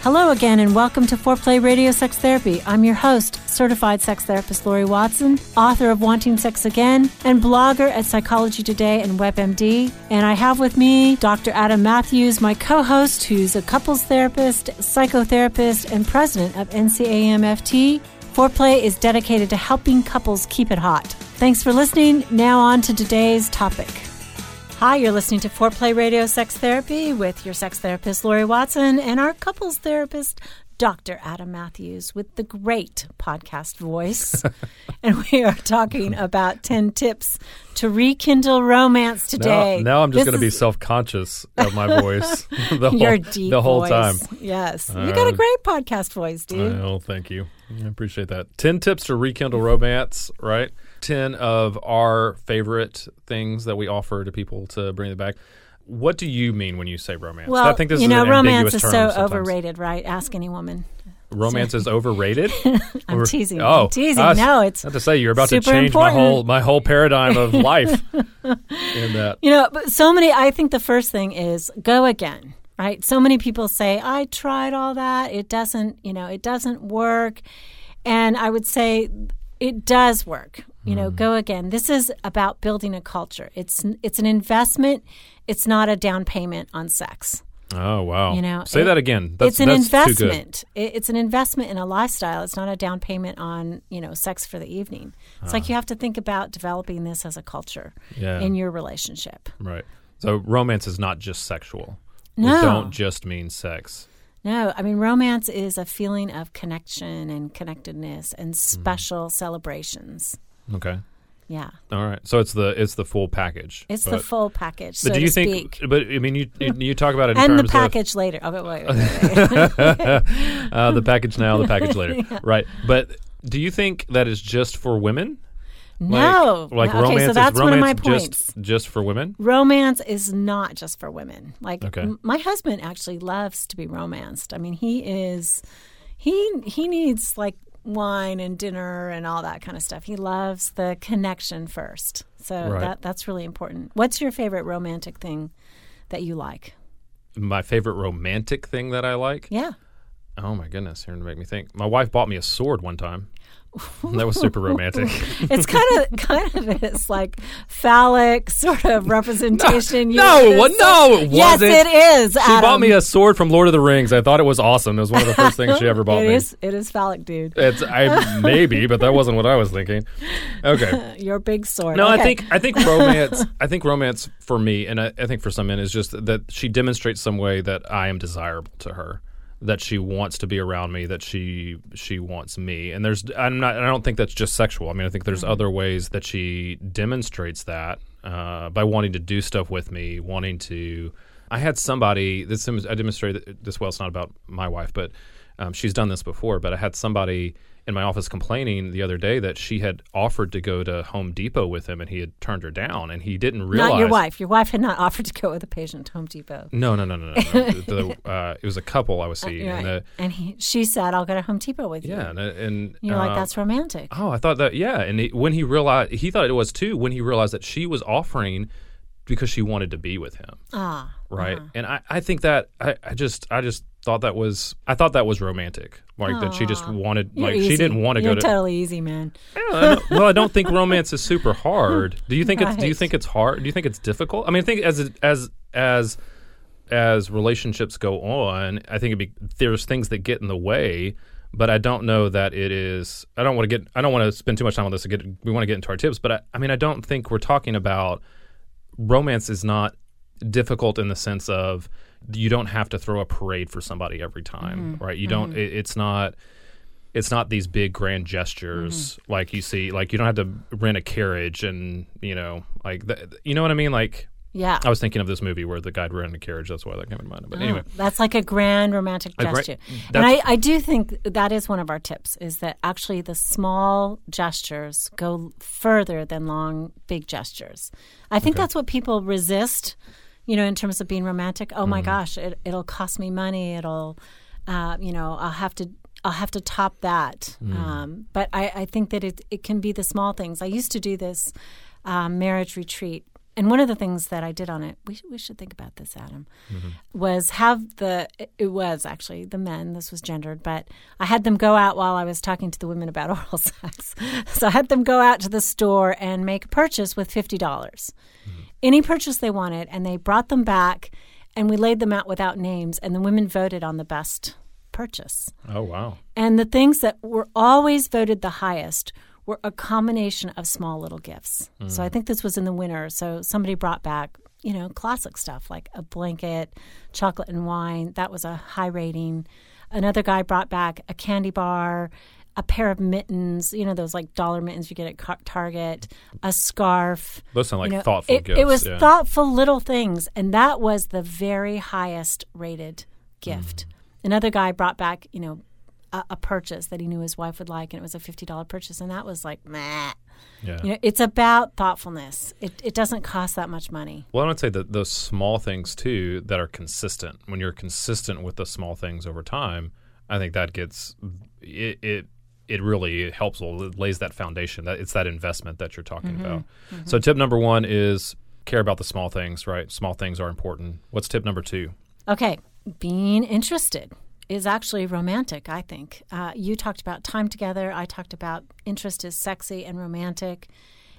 Hello again, and welcome to Foreplay Radio Sex Therapy. I'm your host, certified sex therapist Lori Watson, author of Wanting Sex Again, and blogger at Psychology Today and WebMD. And I have with me Dr. Adam Matthews, my co-host, who's a couples therapist, psychotherapist, and president of NCAMFT. Foreplay is dedicated to helping couples keep it hot. Thanks for listening. Now on to today's topic. Hi, you're listening to Foreplay Radio Sex Therapy with your sex therapist, Lori Watson, and our couples therapist, Dr. Adam Matthews, with the great podcast voice. And we are talking about 10 tips to rekindle romance today. Now I'm just going to be self-conscious of my voice the whole time. Yes. You got a great podcast voice, dude. Oh, thank you. I appreciate that. 10 tips to rekindle romance, right? 10 of our favorite things that we offer to people to bring it back. What do you mean when you say romance? Well, I think this is an romance is ambiguous term so sometimes. Overrated, right? Ask any woman. Romance is overrated? I'm teasing. Oh, I'm teasing. No, it's I have to say, you're about to super change important. my whole paradigm of life in that. But I think the first thing is go again, right? So many people say, I tried all that. It doesn't work. And I would say it does work. Go again. This is about building a culture. It's an investment. It's not a down payment on sex. Oh, wow. Say that again. It's an investment. Too good. It's an investment in a lifestyle. It's not a down payment on, sex for the evening. It's like you have to think about developing this as a culture in your relationship. Right. So romance is not just sexual. No. We don't just mean sex. No. I mean, romance is a feeling of connection and connectedness and special celebrations. Okay. Yeah. All right. So it's the full package. It's the full package. But so do you to think? speak. But I mean, you talk about it in and terms the package later. Oh, wait. The package now, the package later. Yeah. Right. But do you think that is just for women? No. Like no. romance Okay, so that's is one of my romance points. just for women? Romance is not just for women. Like Okay. My husband actually loves to be romanced. I mean, he needs like wine and dinner and all that kind of stuff. He loves the connection first. So Right. that's really important. What's your favorite romantic thing that you like? My favorite romantic thing that I like? Yeah. Oh my goodness, here to make me think. My wife bought me a sword one time. That was super romantic. It's kind of this like phallic sort of representation. No, it wasn't. Yes, it is. She bought me a sword from Lord of the Rings. I thought it was awesome. It was one of the first things she ever bought me. It is phallic, dude. Maybe, but that wasn't what I was thinking. Okay. Your big sword. No, okay. I think romance. I think romance for me, and I think for some men, is just that she demonstrates some way that I am desirable to her, that she wants to be around me, that she wants me. And I don't think that's just sexual. I mean, I think there's other ways that she demonstrates that by wanting to do stuff with me, wanting to. I had somebody. I demonstrated this. Well, it's not about my wife, but she's done this before. But I had somebody in my office complaining the other day that she had offered to go to Home Depot with him, and he had turned her down, and he didn't realize. Not your wife. Your wife had not offered to go with a patient to Home Depot. No. It was a couple I was seeing. Right. She said, "I'll go to Home Depot with you." Yeah, and you're like, "That's romantic." Oh, I thought that. Yeah, and when he realized, he thought it was too. When he realized that she was offering because she wanted to be with him. Right. And I think that I just thought that was romantic. Like that she just wanted, You're like easy. she didn't want to go to. You're totally easy, man. Yeah, I don't think romance is super hard. Do you think Right. do you think it's hard? Do you think it's difficult? I mean, I think as relationships go on, I think there's things that get in the way. But I don't know that it is. I don't want to spend too much time on this. We want to get into our tips, but I don't think we're talking about romance is not difficult in the sense of you don't have to throw a parade for somebody every time, right? You don't. It's not these big grand gestures like you see. Like you don't have to rent a carriage and you know what I mean. Like Yeah. I was thinking of this movie where the guy ran in a carriage. That's why that came to mind. But anyway. That's like a grand romantic gesture. And I do think that is one of our tips, is that actually the small gestures go further than long, big gestures. I think that's what people resist, in terms of being romantic. Oh, my gosh, it'll cost me money. It'll, I'll have to top that. But I think that it can be the small things. I used to do this marriage retreat And one of the things that I did on it, we should think about this, Adam, was it was actually the men, this was gendered, but I had them go out while I was talking to the women about oral sex. So I had them go out to the store and make a purchase with $50. Any purchase they wanted, and they brought them back, and we laid them out without names, and the women voted on the best purchase. Oh, wow. And the things that were always voted the highest were a combination of small little gifts. So I think this was in the winter. So somebody brought back, classic stuff like a blanket, chocolate and wine. That was a high rating. Another guy brought back a candy bar, a pair of mittens, those like dollar mittens you get at Target, a scarf. Those sound like thoughtful gifts. It was thoughtful little things. And that was the very highest rated gift. Another guy brought back, a purchase that he knew his wife would like, and it was a $50 purchase, and that was like, meh. Yeah. It's about thoughtfulness. It doesn't cost that much money. Well, I would say that those small things, too, that are consistent. When you're consistent with the small things over time, I think that gets it really helps. It lays that foundation. It's that investment that you're talking about. So tip number 1 is care about the small things, right? Small things are important. What's tip number 2? Okay. Being interested is actually romantic, I think. You talked about time together. I talked about interest is sexy and romantic.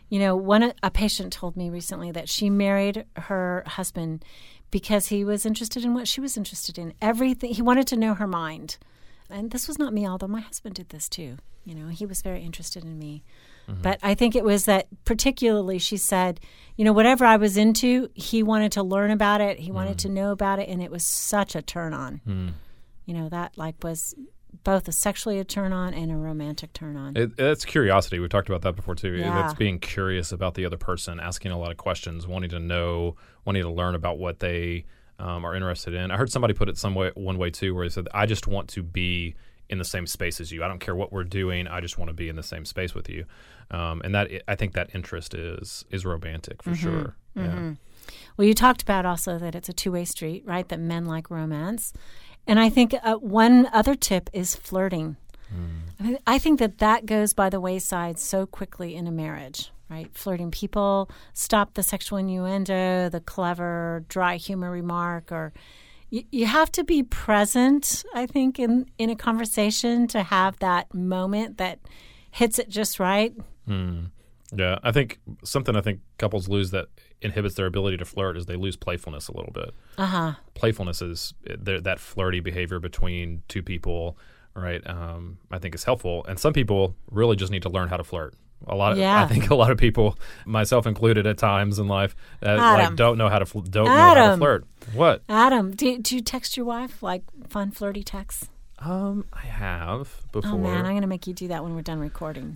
A patient told me recently that she married her husband because he was interested in what she was interested in. Everything. He wanted to know her mind. And this was not me, although my husband did this too. He was very interested in me. But I think it was that particularly she said, whatever I was into, he wanted to learn about it. He wanted to know about it. And it was such a turn on. That was both a sexually a turn on and a romantic turn on. It's curiosity. We've talked about that before too. Yeah. That's being curious about the other person, asking a lot of questions, wanting to know, wanting to learn about what they are interested in. I heard somebody put it one way too, where he said, I just want to be in the same space as you. I don't care what we're doing. I just want to be in the same space with you. And I think that interest is romantic for sure. Yeah. Well, you talked about also that it's a two-way street, right? That men like romance. And I think one other tip is flirting. I think that goes by the wayside so quickly in a marriage, right? Flirting. People stop the sexual innuendo, the clever, dry humor remark, or you have to be present, I think, in a conversation to have that moment that hits it just right. Yeah, I think couples lose that inhibits their ability to flirt is they lose playfulness a little bit. Playfulness is that flirty behavior between two people, right? I think is helpful, and some people really just need to learn how to flirt. I think a lot of people, myself included, at times in life, don't know how to flirt. What? Adam, do you text your wife like fun flirty texts? I have before. Oh man, I'm going to make you do that when we're done recording.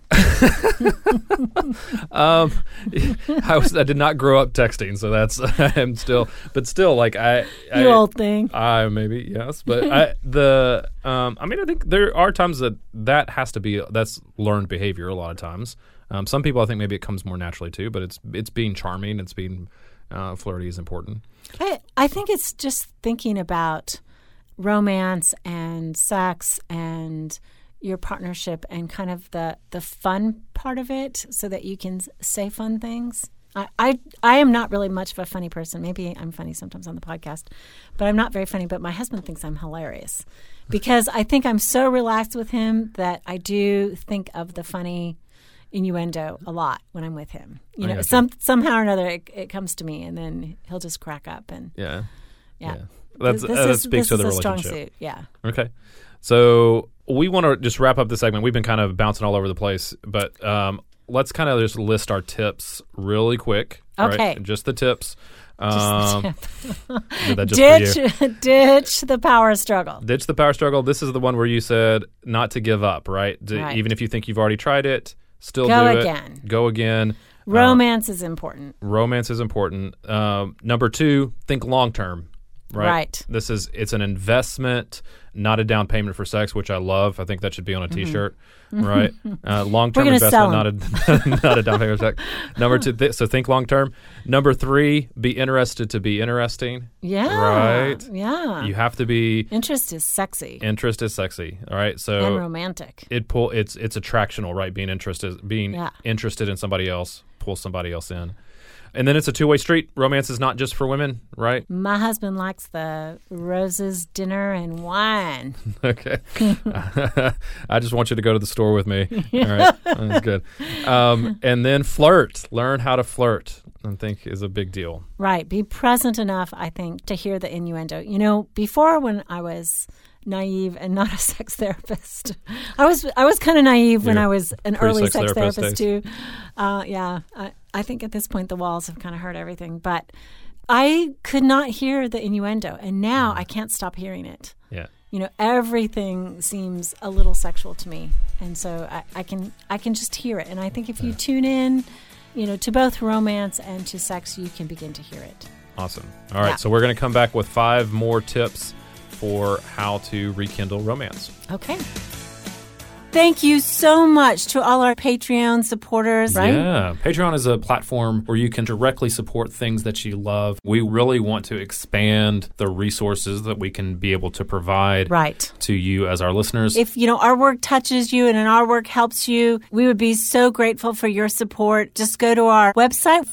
I did not grow up texting, so I am still, but still, like you old thing. Maybe yes, but I think there are times that has to be that's learned behavior. A lot of times, some people I think maybe it comes more naturally too, but it's being charming, it's being flirty is important. I think it's just thinking about romance and sex and your partnership and kind of the fun part of it so that you can say fun things. I am not really much of a funny person. Maybe I'm funny sometimes on the podcast, but I'm not very funny. But my husband thinks I'm hilarious because I think I'm so relaxed with him that I do think of the funny innuendo a lot when I'm with him. Somehow or another it comes to me and then he'll just crack up and yeah. That speaks to the relationship. Strong suit. Yeah. Okay. So we want to just wrap up the segment. We've been kind of bouncing all over the place, but let's kind of just list our tips really quick. Okay. Right? Just the tips. Ditch the power struggle. Ditch the power struggle. This is the one where you said not to give up, right? Even if you think you've already tried it, still do it. Go again. Romance is important. Number 2, think long term. Right. It's an investment, not a down payment for sex, which I love. I think that should be on a T-shirt, right? Long-term investment, not a down payment for sex. Number 2, so think long-term. Number 3, be interested to be interesting. Yeah. Right? Yeah. You have to be... Interest is sexy. All right? So and romantic. It's attractional, right? Being interested in somebody else, pull somebody else in. And then it's a two-way street. Romance is not just for women, right? My husband likes the roses, dinner, and wine. Okay. I just want you to go to the store with me. All right. That's good. And then flirt. Learn how to flirt, I think, is a big deal. Right. Be present enough, I think, to hear the innuendo. You know, before when I was naive and not a sex therapist, I was kind of naive when I was an early sex therapist too. I think at this point the walls have kind of heard everything, but I could not hear the innuendo, and now I can't stop hearing it. Yeah. You know, everything seems a little sexual to me, and so I can just hear it. And I think if you tune in, you know, to both romance and to sex, you can begin to hear it. Awesome. All right, so we're going to come back with 5 more tips for how to rekindle romance. Okay. Thank you so much to all our Patreon supporters, right? Yeah. Patreon is a platform where you can directly support things that you love. We really want to expand the resources that we can be able to provide to you as our listeners. If, you know, our work touches you and our work helps you, we would be so grateful for your support. Just go to our website,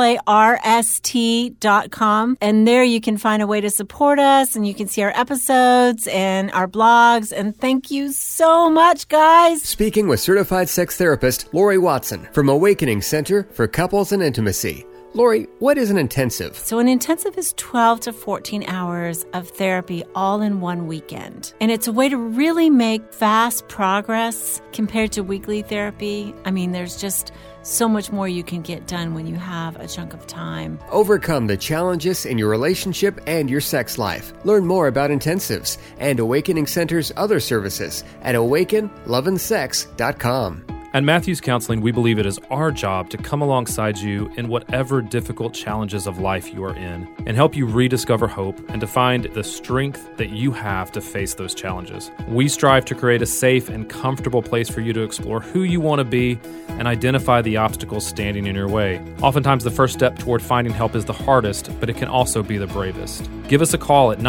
foreplayrst.com, and there you can find a way to support us, and you can see our episodes and our blogs. And thank you so much, guys. Speaking with certified sex therapist Lori Watson from Awakening Center for Couples and Intimacy. Lori, what is an intensive? So an intensive is 12 to 14 hours of therapy all in one weekend. And it's a way to really make fast progress compared to weekly therapy. I mean, there's just so much more you can get done when you have a chunk of time. Overcome the challenges in your relationship and your sex life. Learn more about intensives and Awakening Center's other services at awakenloveandsex.com. At Matthews Counseling, we believe it is our job to come alongside you in whatever difficult challenges of life you are in and help you rediscover hope and to find the strength that you have to face those challenges. We strive to create a safe and comfortable place for you to explore who you want to be and identify the obstacles standing in your way. Oftentimes, the first step toward finding help is the hardest, but it can also be the bravest. Give us a call at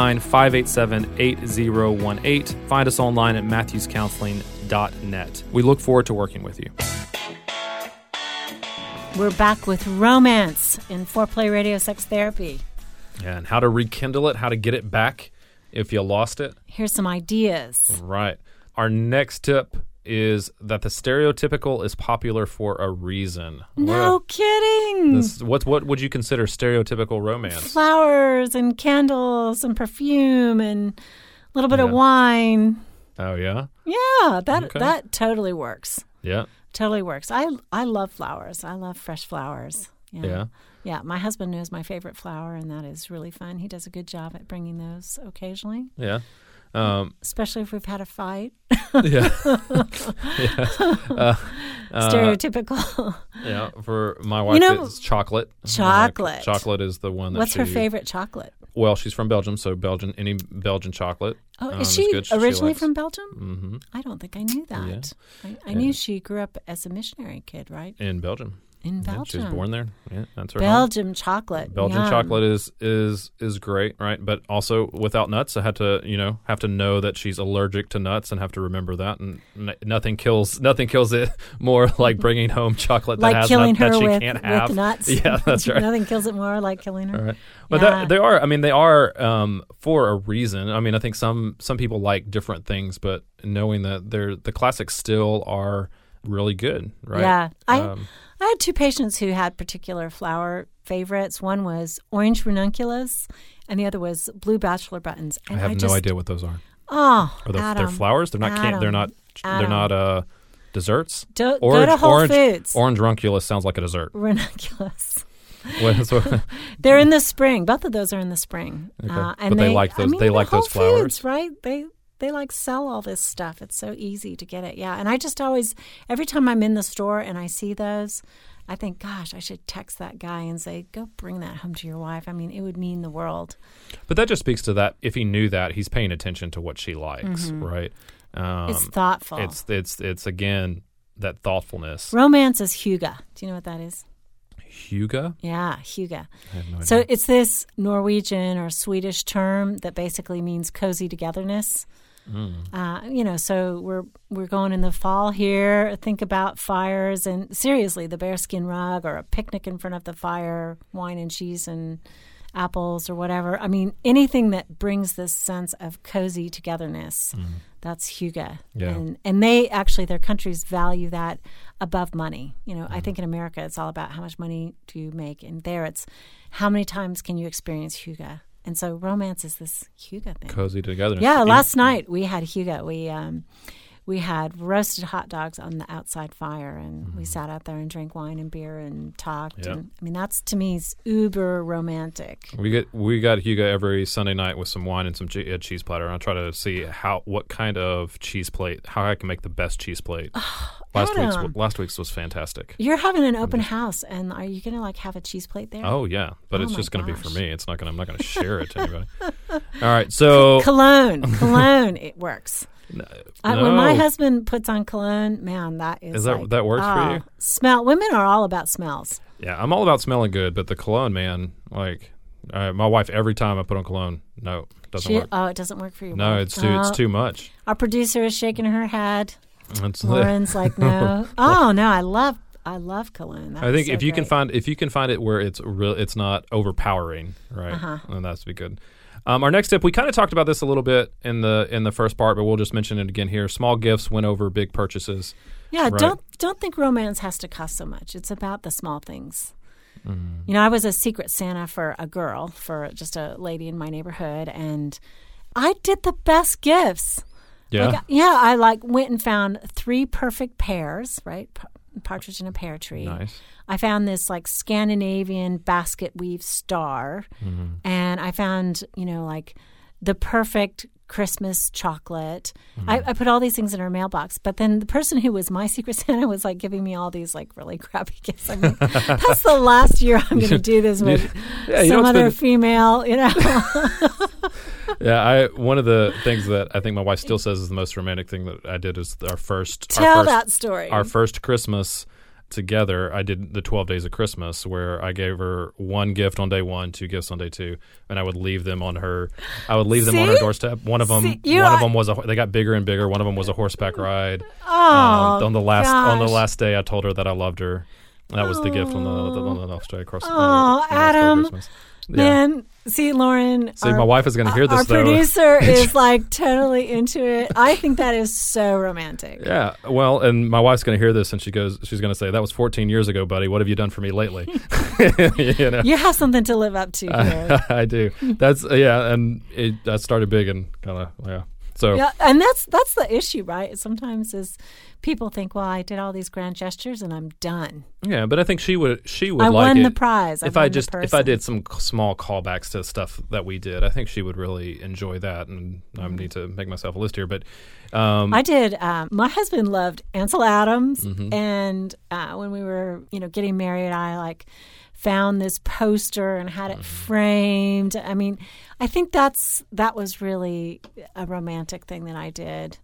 919-587-8018. Find us online at matthewscounseling.net. We look forward to working with you. We're back with romance in Foreplay Radio Sex Therapy. And how to rekindle it, how to get it back if you lost it. Here's some ideas. Right. Our next tip is that the stereotypical is popular for a reason. No kidding. What would you consider stereotypical romance? Flowers and candles and perfume and a little bit of wine. Oh, yeah? Yeah, that totally works. Yeah. Totally works. I love flowers. I love fresh flowers. Yeah. Yeah, my husband knows my favorite flower, and that is really fun. He does a good job at bringing those occasionally. Yeah. Especially if we've had a fight. Yeah. Stereotypical. Yeah, for my wife, it's chocolate. Chocolate. Chocolate is the one that What's her favorite chocolate? Well, she's from Belgium, so any Belgian chocolate. Oh, is she originally from Belgium? Mm-hmm. I don't think I knew that. Yeah. I knew she grew up as a missionary kid, right? In Belgium. In Belgium. She was born there. Yeah, that's her Belgium home. Chocolate. Belgian chocolate is great, right? But also without nuts, I had to know that she's allergic to nuts and have to remember that. And nothing kills it more like bringing home chocolate that has nuts that she can't have. With nuts. Yeah, that's right. Nothing kills it more like killing her. All right. But they are for a reason. I mean, I think some people like different things, but knowing that the classics still are really good, right? Yeah. I had 2 patients who had particular flower favorites. One was orange ranunculus, and the other was blue bachelor buttons. And I have no idea what those are. Oh, they're flowers. They're not. They're not desserts. Go to Whole Foods. Orange ranunculus sounds like a dessert. Ranunculus. They're in the spring. Both of those are in the spring. Okay. And they like those. They like those flowers, Foods, right? They like sell all this stuff. It's so easy to get it. Yeah. And I just always, every time I'm in the store and I see those, I think, gosh, I should text that guy and say, go bring that home to your wife. I mean, it would mean the world. But that just speaks to that. If he knew that, he's paying attention to what she likes, right? It's thoughtful. It's again, that thoughtfulness. Romance is hygge. Do you know what that is? Hygge? Yeah, hygge. I have no idea. So it's this Norwegian or Swedish term that basically means cozy togetherness. So we're going in the fall here. Think about fires and seriously, the bearskin rug or a picnic in front of the fire, wine and cheese and apples or whatever. I mean, anything that brings this sense of cozy togetherness. That's hygge. Yeah. And they actually, their countries value that above money. I think in America it's all about how much money do you make. And there it's how many times can you experience hygge. And so romance is this hygge thing. Cozy togetherness. Yeah, last night we had hygge. We had roasted hot dogs on the outside fire, and we sat out there and drank wine and beer and talked. Yep. And I mean, that's to me is uber romantic. We got hygge every Sunday night with some wine and some cheese platter. And I'll try to see what kind of cheese plate, how I can make the best cheese plate. Last week's was fantastic. You're having an open house, and are you going to have a cheese plate there? Oh yeah, but it's just going to be for me. It's not going. I'm not going to share it to anybody. All right, so cologne, it works. No. When my husband puts on cologne, man, that is that works for you? Smell. Women are all about smells. Yeah, I'm all about smelling good, but the cologne, man, my wife, every time I put on cologne, no, doesn't work. Oh, it doesn't work for you. No, it's too much. Our producer is shaking her head. Lauren's like, no. Oh no, I love cologne. I think if you can find it where it's not overpowering, right? Then that's be good. Our next tip, we kind of talked about this a little bit in the first part, but we'll just mention it again here. Small gifts win over big purchases. Yeah, right? don't think romance has to cost so much. It's about the small things. I was a secret Santa for a girl, for just a lady in my neighborhood, and I did the best gifts. Yeah. I went and found 3 perfect pears, right? Partridge in a pear tree. Nice. I found this Scandinavian basket weave star, and I found the perfect Christmas chocolate. I put all these things in her mailbox, but then the person who was my secret Santa was giving me all these really crappy gifts. I mean, that's the last year I'm going to do this with some other female. Yeah, one of the things that I think my wife still says is the most romantic thing that I did is our first that story. Our first Christmas together, I did the 12 days of Christmas where I gave her 1 gift on day 1, 2 gifts on day 2, and I would leave them on her. I would leave them on her doorstep. One of them was they got bigger and bigger. One of them was a horseback ride. On the last day, I told her that I loved her. That was the gift on the Australia Christmas. Adam. Christmas. Man, see, Lauren. My wife is going to hear this, our though. Our producer is totally into it. I think that is so romantic. Yeah, well, and my wife's going to hear this, and she's going to say, "That was 14 years ago, buddy. What have you done for me lately?" You have something to live up to here. I do. That's and that started big and kind of So and that's the issue, right? Sometimes is people think, well, I did all these grand gestures and I'm done. Yeah, but I think she would I like won it the prize. if I did some small callbacks to stuff that we did. I think she would really enjoy that, and I need to make myself a list here. But I did. My husband loved Ansel Adams, and when we were getting married, I found this poster and had it framed. I mean, I think that was really a romantic thing that I did.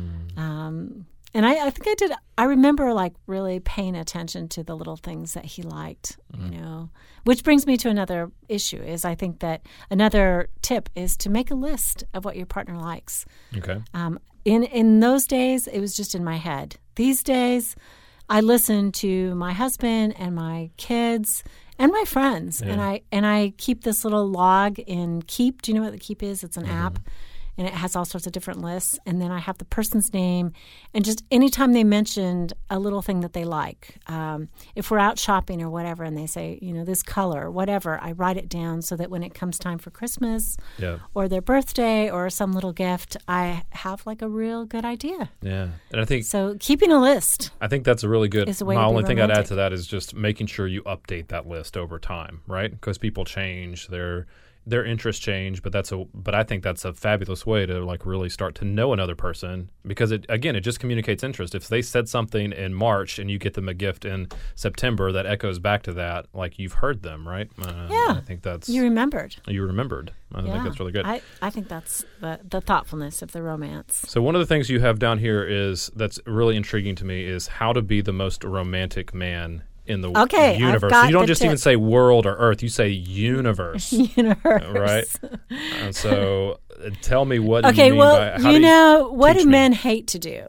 And I think I did. I remember really paying attention to the little things that he liked, which brings me to another issue is I think that another tip is to make a list of what your partner likes. Okay. In those days, it was just in my head. These days, I listen to my husband and my kids and my friends, and I keep this little log in Keep. Do you know what the Keep is? It's an app, and it has all sorts of different lists. And then I have the person's name, and just anytime they mentioned a little thing that they like, if we're out shopping or whatever, and they say, this color, whatever, I write it down so that when it comes time for Christmas or their birthday or some little gift, I have a real good idea. Yeah, and I think so. Keeping a list. I think that's a really good. My only thing I'd add to that is just making sure you update that list over time, right? Because people change, their interests change, but I think that's a fabulous way to really start to know another person, because it just communicates interest. If they said something in March and you get them a gift in September that echoes back to that, you've heard them, right? I think that's you remembered. I think that's really good. I think that's the thoughtfulness of the romance. So one of the things you have down here that's really intriguing to me is how to be the most romantic man in the universe. So you don't just even say world or earth, you say universe. Universe. Right? And so Tell me what Okay, you mean well, by, you know, what teach do me? men hate to do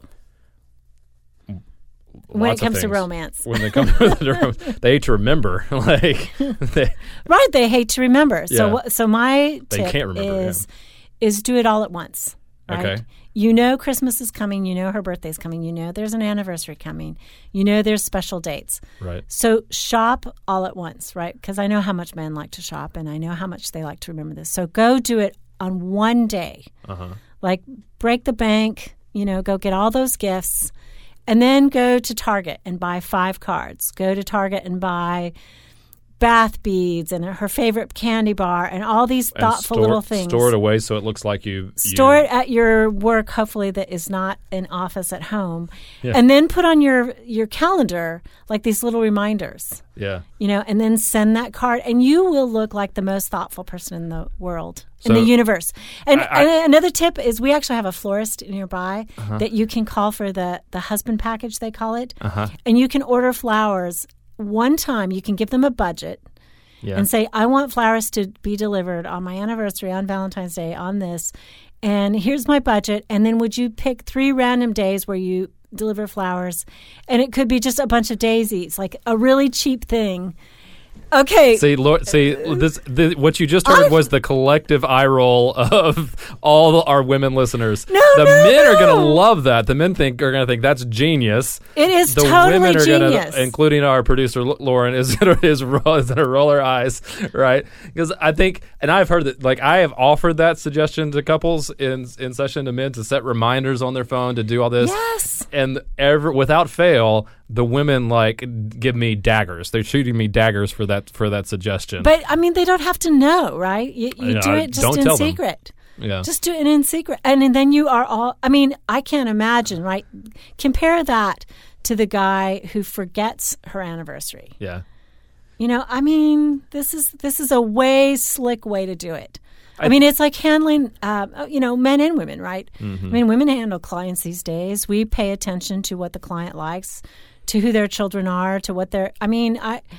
when Lots it of comes to things. romance? When they come to they hate to remember. Like, Right, they hate to remember. Yeah. So my They tip can't remember, is do it all at once. Right? Okay. You know Christmas is coming. You know her birthday's coming. You know there's an anniversary coming. You know there's special dates. right. So shop all at once, right? Because I know how much men like to shop, and I know how much they like to remember this. So go do it on one day. Like break the bank, go get all those gifts, and then go to Target and buy 5 cards. Go to Target and buy bath beads and her favorite candy bar and all these thoughtful little things. Store it away so it looks like you Store it at your work, hopefully that is not an office at home. Yeah. And then put on your calendar like these little reminders, Yeah. and then send that card. And you will look like the most thoughtful person in the world, in So, the universe. And, I- and another tip is we actually have a florist nearby that you can call for the husband package, they call it. And you can order flowers one time. You can give them a budget. Yeah. And say, I want flowers to be delivered on my anniversary, on Valentine's Day, on this. And here's my budget. And then would you pick 3 random days where you deliver flowers? And it could be just a bunch of daisies, like a really cheap thing. Okay. See, what you just heard was the collective eye roll of all our women listeners. No, the no, men are no. going to love that. The men are going to think that's genius. It is The totally women are genius. Gonna, including our producer Lauren, is going to roll her eyes, right? Because I think, and I've heard that, like I have offered that suggestion to couples in session to men to set reminders on their phone to do all this. Yes. And without fail, the women give me daggers. They're shooting me daggers for that suggestion. But, I mean, they don't have to know, right? You Yeah, do it just don't in tell them. secret. Yeah. Just do it in secret. And then you are all, I mean, I can't imagine, right? Compare that to the guy who forgets her anniversary. Yeah. I mean, this is a way slick way to do it. I mean, it's like handling, men and women, right? Mm-hmm. I mean, women handle clients these days. We pay attention to what the client likes, to who their children are, to what they're. I mean,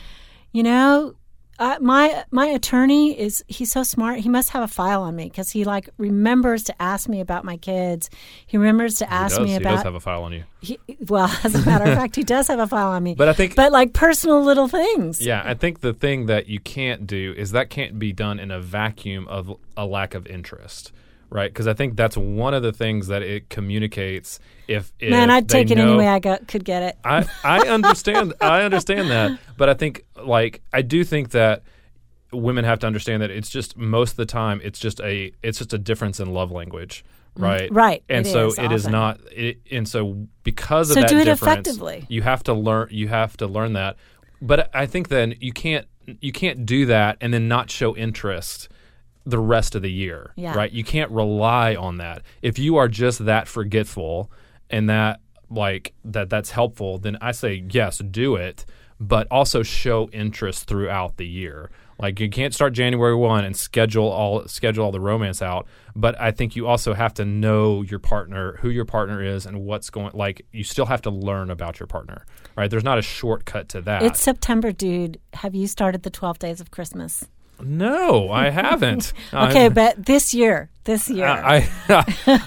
my attorney he's so smart. He must have a file on me because he remembers to ask me about my kids. He remembers to ask me about. He does have a file on you. Well, as a matter of fact, he does have a file on me. But I think, personal little things. yeah, I think the thing that you can't do is that can't be done in a vacuum of a lack of interest, right? Because I think that's one of the things that it communicates. If Man, I'd they take it know, any way I could get it. I understand. I understand that, but I think I do think that women have to understand that it's just most of the time it's just a difference in love language, right? Right. And it so is it is often. not. And so because of So that do it difference, effectively. you have to learn. You have to learn that. But I think then you can't do that and then not show interest the rest of the year, Yeah. right? You can't rely on that. If you are just that forgetful and that that's helpful, then I say yes, do it, but also show interest throughout the year. Like you can't start January 1 and schedule all the romance out, but I think you also have to know your partner, who your partner is, and what's going. Like you still have to learn about your partner, right? There's not a shortcut to that. It's September, dude. Have you started the 12 Days of Christmas? No, I haven't. Okay, but this year. You You have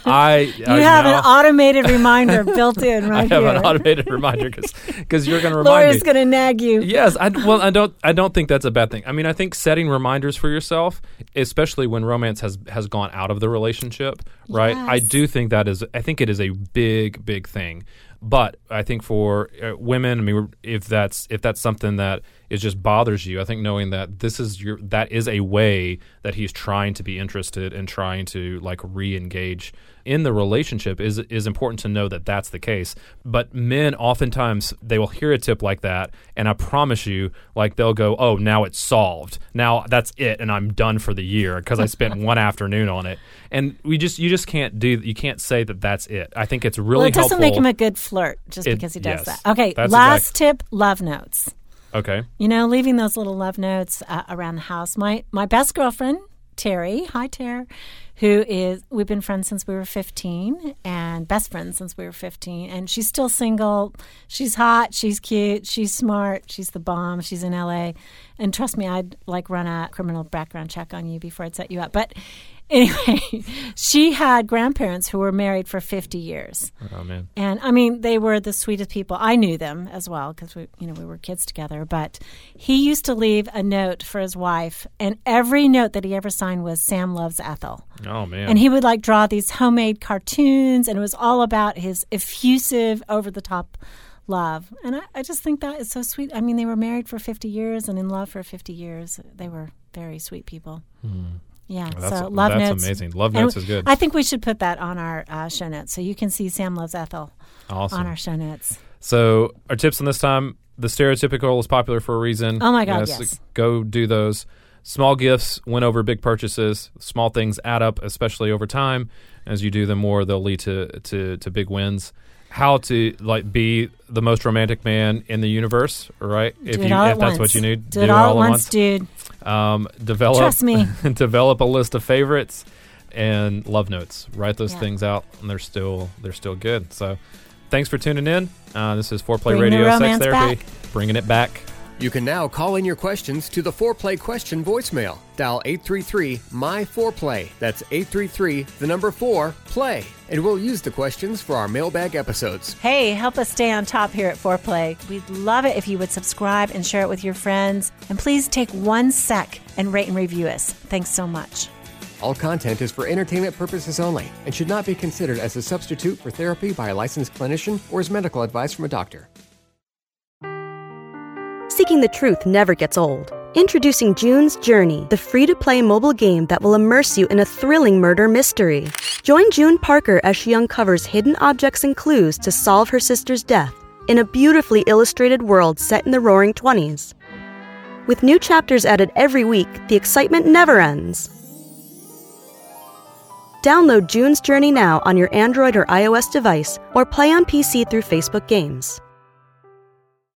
now, an automated reminder built in right I have here. an automated reminder because you're going to remind Laura's me. going to nag you. Yes, I don't think that's a bad thing. I mean, I think setting reminders for yourself, especially when romance has gone out of the relationship, right? Yes. I do think I think it is a big thing. But I think for women, I mean, if that's something that just bothers you, I think knowing that that is a way that he's trying to be interested and trying to re-engage in the relationship is important to know that that's the case. But men oftentimes they will hear a tip like that, and I promise you, they'll go, "Oh, now it's solved. Now that's it, and I'm done for the year because I spent one afternoon on it." And you just can't you can't say that that's it. I think it's really Well, it doesn't helpful. make him a good flirt just because he does yes. that. Okay, That's last tip, love notes. Okay. Leaving those little love notes around the house. My best girlfriend, Terry, hi Ter, we've been friends since we were 15 and best friends since we were 15, and she's still single. She's hot, she's cute, she's smart, she's the bomb, she's in LA. And trust me, I'd run a criminal background check on you before I'd set you up. But Anyway, she had grandparents who were married for 50 years. Oh, man. And, I mean, they were the sweetest people. I knew them as well because we were kids together. But he used to leave a note for his wife, and every note that he ever signed was, Sam loves Ethel. Oh, man. And he would, draw these homemade cartoons, and it was all about his effusive, over-the-top love. And I just think that is so sweet. I mean, they were married for 50 years and in love for 50 years. They were very sweet people. Yeah, so Love Notes. That's amazing. Love Notes is good. I think we should put that on our show notes so you can see Sam Loves Ethel on our show notes. So our tips on this time, the stereotypical is popular for a reason. Oh, my God, yes. Go do those. Small gifts win over big purchases. Small things add up, especially over time. As you do them more, they'll lead to big wins. How to be the most romantic man in the universe, right? If that's what you need, do it all at once, dude. Trust me. Develop a list of favorites and love notes. Write those things out, and they're still good. So, thanks for tuning in. This is Foreplay Radio Sex Therapy, bringing it back. You can now call in your questions to the Foreplay question voicemail. Dial 833-MY-4PLAY. That's 833-4-PLAY. And we'll use the questions for our mailbag episodes. Hey, help us stay on top here at Foreplay. We'd love it if you would subscribe and share it with your friends. And please take 1 sec and rate and review us. Thanks so much. All content is for entertainment purposes only and should not be considered as a substitute for therapy by a licensed clinician or as medical advice from a doctor. Seeking the truth never gets old. Introducing June's Journey, the free-to-play mobile game that will immerse you in a thrilling murder mystery. Join June Parker as she uncovers hidden objects and clues to solve her sister's death in a beautifully illustrated world set in the Roaring '20s. With new chapters added every week, the excitement never ends. Download June's Journey now on your Android or iOS device or play on PC through Facebook Games.